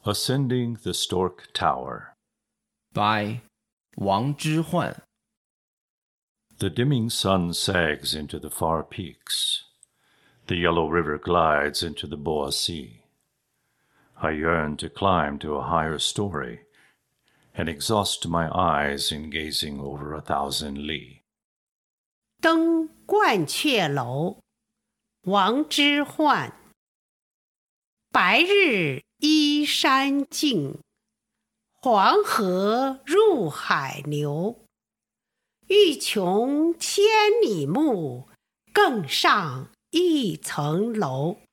Ascending the Stork Tower by 王之涣. The dimming sun sags into the far peaks. The yellow river glides into the Boa Sea. I yearn to climb to a higher story and exhaust my eyes in gazing over 1,000 里. 登鹳雀楼，王之涣。白日依山尽，黄河入海流。欲穷千里目，更上一层楼。